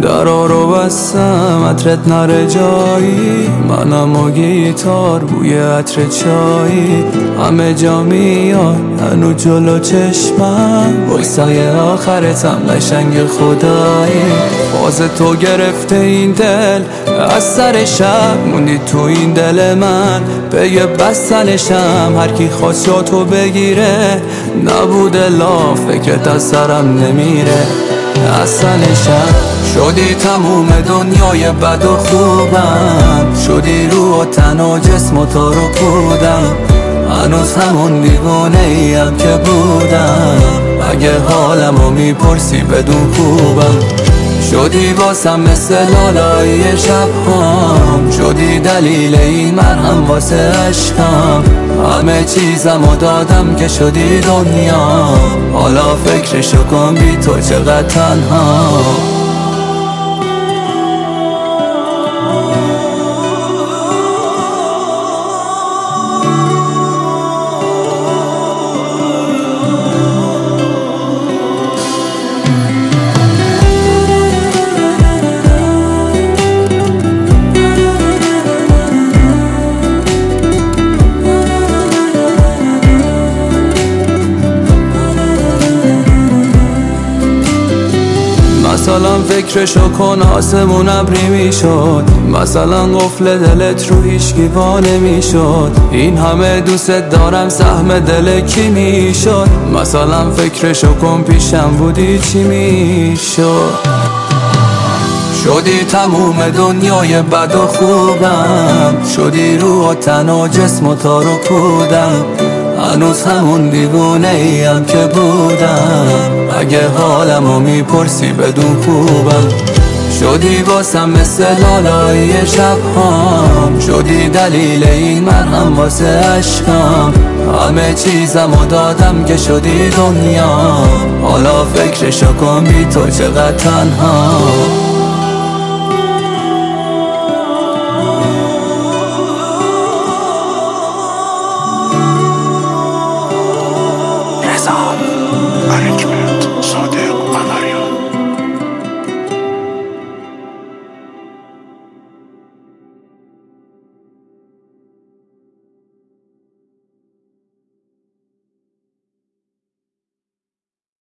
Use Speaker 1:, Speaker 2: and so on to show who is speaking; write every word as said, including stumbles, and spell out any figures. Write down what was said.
Speaker 1: درا رو بستم عطرت نره جایی، منم و گیتار بوی عطر چایی، همه جا میاد هنو جلو چشمم، وایسای آخرتم قشنگ خدایی. باز تو گرفته این دل از سر شب، موندی تو این دل من پی بستنشم، هر کی خواست جا تو بگیره نبوده لا، فکرت از سرم نمیره اصلشم. شدی تموم دنیای بد و خوبم، شدی روح و تن و جسم و تو رو کودم، هنوز همون دیوانه ایم که بودم، اگه حالمو میپرسی بدون خوبم. شدی واسم مثل لالایی شبهام، شدی دلیل این مرهم واسه عشقم، همه چیزمو دادم که شدی دنیا، حالا فکرشو کن بی تو چقدر تنها. مثلا فکرشو کن آسمون ابری میشد، مثلا قفل دلت رو هیچکی وا نمیشد، این همه دوست دارم سهم دل کی میشد، مثلا فکرشو کن پیشم بودی چی میشد. شدی تموم دنیای بد و خوبم، شدی روح و تن و جسم و تا رو کودم، هنوز همون دیوونه ایم که بودم، اگه حالمو میپرسی بدون خوبم. شدی واسم مثل لالایی شبهام، شدی دلیل این مرهم واسه عشقم، همه چیزمو دادم که شدی دنیا، حالا فکرشو کن بی تو چقدر تنها.